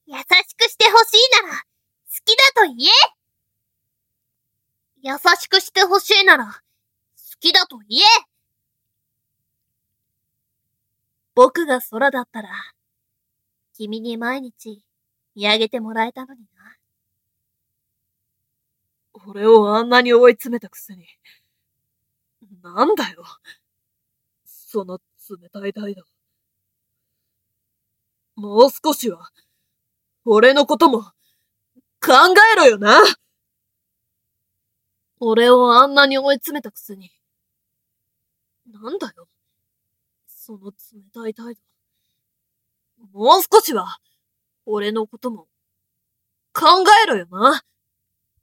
優しくしてほしいなら、好きだと言え。優しくしてほしいなら、好きだと言え。僕が空だったら、君に毎日見上げてもらえたのにな。 俺をあんなに追い詰めたくせに。なんだよ。その冷たい態度。もう少しは、俺のことも、考えろよな。俺をあんなに追い詰めたくせに。なんだよ。その冷たい態度。もう少しは、俺のことも、考えろよな。